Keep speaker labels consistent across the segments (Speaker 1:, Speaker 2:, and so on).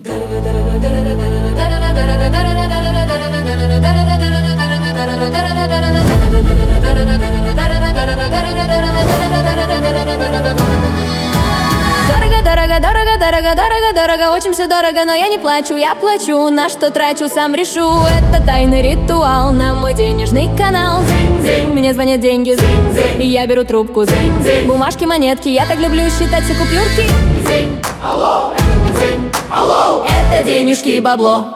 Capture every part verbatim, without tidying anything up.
Speaker 1: Дорого, дорого, дорого, дорого, дорого, очень все дорого, но я не плачу, я плачу, на что трачу, сам решу. Это тайный ритуал на мой денежный канал. Мне звонят деньги, и я беру трубку. Бумажки, монетки, я так люблю считать все купюрки.
Speaker 2: Алло, алло,
Speaker 1: это денежки и бабло.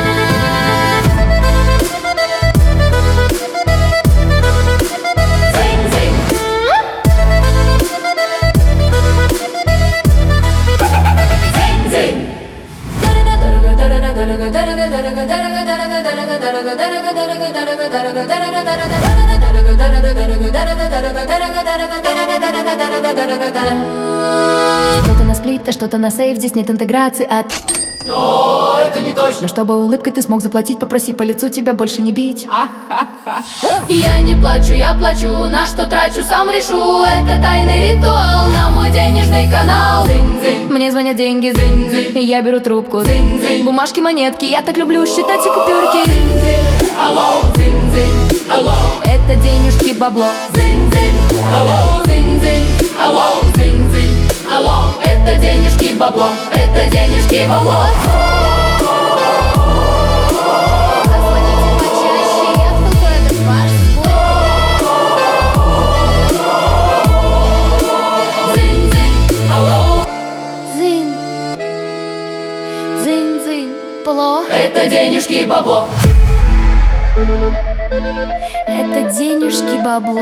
Speaker 1: Что-то на сплит, а что-то на сейф, здесь нет интеграции от...
Speaker 2: но это не точно.
Speaker 1: Но чтобы улыбкой ты смог заплатить, попроси по лицу тебя больше не бить. Я не плачу, я плачу, на что трачу, сам решу. Это тайный ритуал на мой денежный канал. Мне звонят деньги, и я беру трубку. Бумажки, монетки, я так люблю считать все купюрки.
Speaker 2: Алло, алло,
Speaker 1: это денежки, бабло.
Speaker 2: алло, алло, алло,
Speaker 1: это денежки, бабло. Это денежки, бабло.
Speaker 2: это денежки, бабло.
Speaker 1: Это денежки, бабло.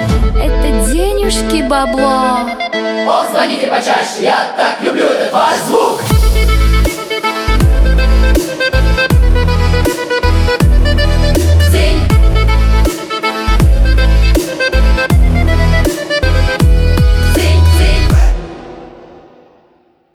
Speaker 1: Это денежки, бабло.
Speaker 2: Позвоните почаще, я так люблю этот ваш звук.